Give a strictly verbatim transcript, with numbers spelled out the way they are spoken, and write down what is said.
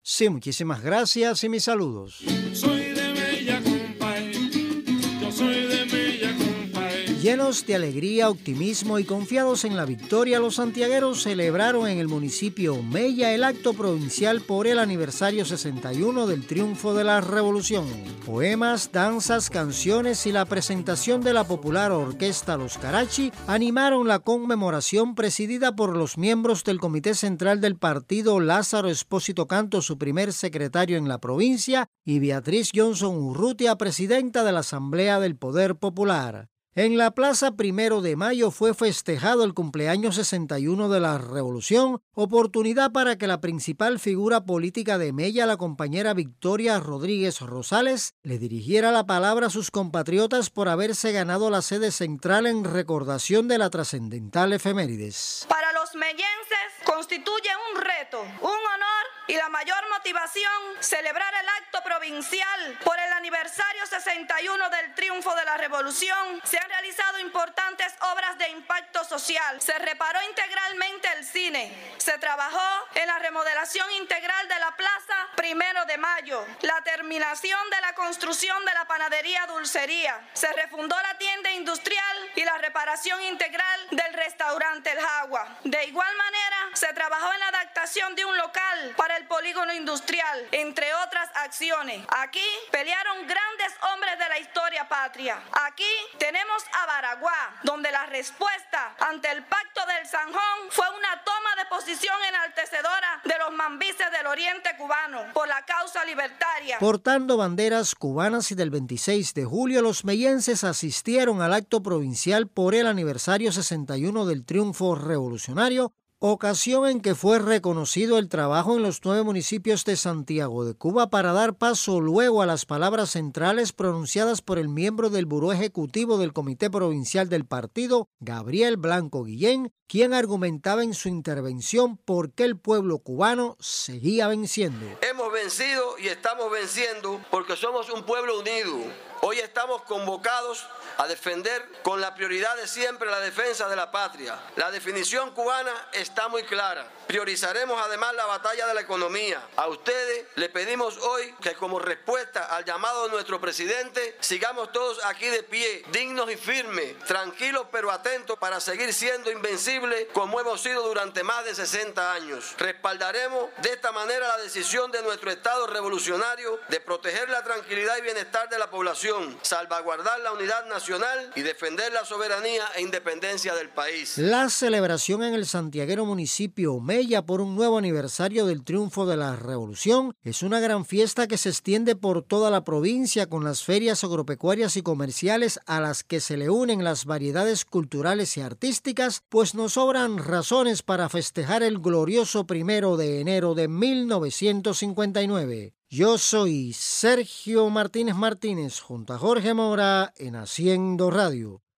Sí, muchísimas gracias y mis saludos. Soy de Mella, compadre. Yo soy de Mella, compadre. Llenos de alegría, optimismo y confiados en la victoria, los santiagueros celebraron en el municipio Mella el acto provincial por el aniversario sesenta y uno del triunfo de la Revolución. Poemas, danzas, canciones y la presentación de la popular orquesta Los Carachi animaron la conmemoración presidida por los miembros del Comité Central del Partido, Lázaro Espósito Canto, su primer secretario en la provincia, y Beatriz Johnson Urrutia, presidenta de la Asamblea del Poder Popular. En la Plaza Primero de Mayo fue festejado el cumpleaños sesenta y uno de la Revolución, oportunidad para que la principal figura política de Mella, la compañera Victoria Rodríguez Rosales, le dirigiera la palabra a sus compatriotas por haberse ganado la sede central en recordación de la trascendental efemérides. Para los mellenses constituye un reto, un honor y la mayor motivación celebrar el acto provincial por el aniversario sesenta y uno del triunfo de la Revolución. Se han realizado importantes obras de impacto social. Se reparó integralmente el cine. Se trabajó en la remodelación integral de la Plaza Primero de Mayo, la terminación de la construcción de la panadería Dulcería. Se refundó la tienda industrial y la reparación integral del restaurante El Jagua. De igual manera, se trabajó en la adaptación de un local para el polígono industrial, entre otras acciones. Aquí pelearon grandes hombres de la historia patria. Aquí tenemos a Baraguá, donde la respuesta ante el Pacto del Zanjón fue una toma de posición enaltecedora de los mambises del oriente cubano por la causa libertaria. Portando banderas cubanas y del veintiséis de julio, los mellenses asistieron al acto provincial por el aniversario sesenta y uno del triunfo revolucionario, ocasión en que fue reconocido el trabajo en los nueve municipios de Santiago de Cuba para dar paso luego a las palabras centrales pronunciadas por el miembro del Buró Ejecutivo del Comité Provincial del Partido, Gabriel Blanco Guillén, quien argumentaba en su intervención por qué el pueblo cubano seguía venciendo. Hemos vencido y estamos venciendo porque somos un pueblo unido. Hoy estamos convocados a defender con la prioridad de siempre la defensa de la patria. La definición cubana está muy clara. Priorizaremos además la batalla de la economía. A ustedes le pedimos hoy que como respuesta al llamado de nuestro presidente, sigamos todos aquí de pie, dignos y firmes, tranquilos pero atentos para seguir siendo invencibles como hemos sido durante más de sesenta años. Respaldaremos de esta manera la decisión de nuestro Estado revolucionario de proteger la tranquilidad y bienestar de la población, salvaguardar la unidad nacional y defender la soberanía e independencia del país. La celebración en el santiaguero municipio Mella por un nuevo aniversario del triunfo de la Revolución es una gran fiesta que se extiende por toda la provincia con las ferias agropecuarias y comerciales a las que se le unen las variedades culturales y artísticas, pues nos sobran razones para festejar el glorioso primero de enero de mil novecientos cincuenta y nueve. Yo soy Sergio Martínez Martínez junto a Jorge Mora en Haciendo Radio.